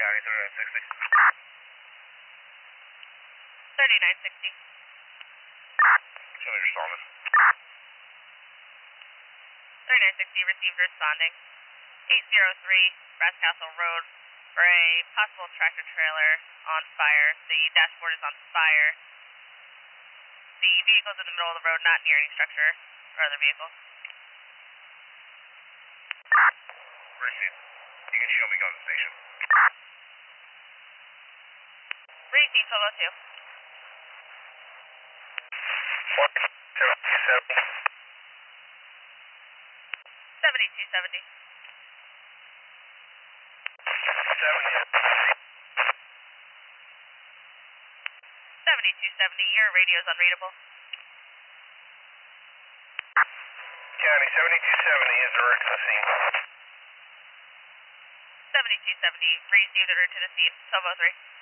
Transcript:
County 3960. 3960. Show me responding. 3960 received responding. 803 Brass Castle Road for a possible tractor trailer on fire. The dashboard is on fire. The vehicle's in the middle of the road, not near any structure or other vehicle. Received. You can show me going to the station. Received, 1202. 7270. 7270, your radio's unreadable. County 7270 is alert to the scene. 7270, received alert to the scene, 1203.